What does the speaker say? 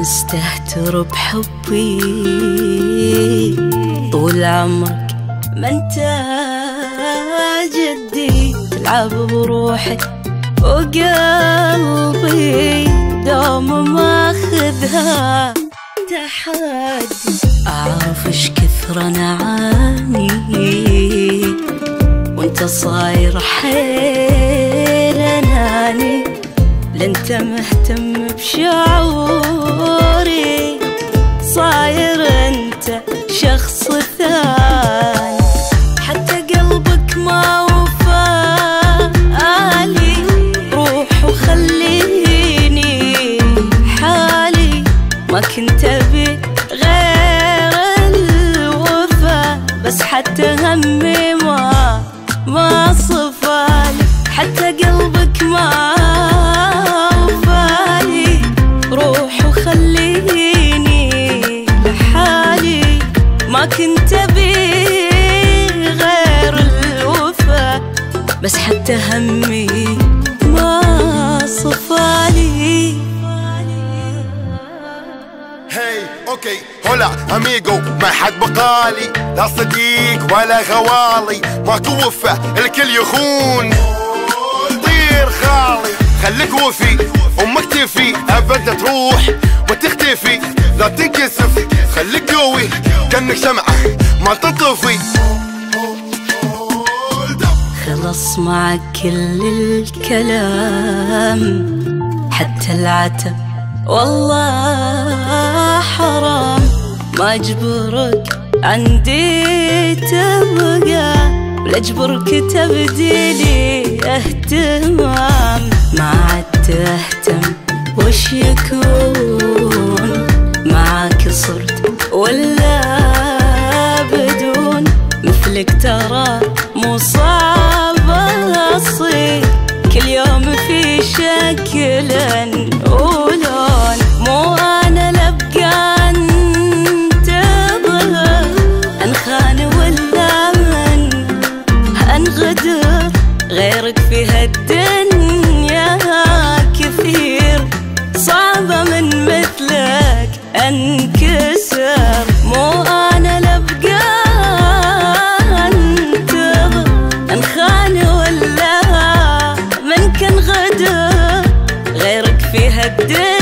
مستهتر بحبي طول عمرك ما انت جدي، تلعب بروحي وقلبي دوم ماخذها تحدي. اعرف ايش كثر انا عاني وانت صاير حيل اناني، لا انت مهتم بشعوري، صاير انت شخص ثاني. حتى قلبك ما وفالي، روح وخليني حالي، ما كنت ابي غير الوفا، بس حتى همي ما صفالي. حتى قلبك ما وفالي، روح وخليني لحالي، ما كنت ابي غير الوفا، بس حتى همي ما صفالي. هاي اوكي هولا اميجو، ما حد بقالي، لا صديق ولا غوالي، ماكو وفا الكل يخون. طير خالي خليك وفي امك تفي، ابدا تروح وتختفي، لا تنكسف خليك قوي كأنك شمعة ما تطفي. خلص معك كل الكلام حتى العتب، والله حرام ما اجبرك عندي تبقى، ولا اجبرك تبديلي اهتمام. ما عاد تهتم وش يكون، معاك صرت ولا بدون، مثلك ترى مو صعب اصير، كل يوم في شكل ولون. مو انا لبقى انتظر انخان ولا من انغدر، غيرك في هالدنيا كثير، صعبة من مثلك انكسر. مو انا لبقى انتظر انخان ولا من كان غدر، غيرك في هالدنيا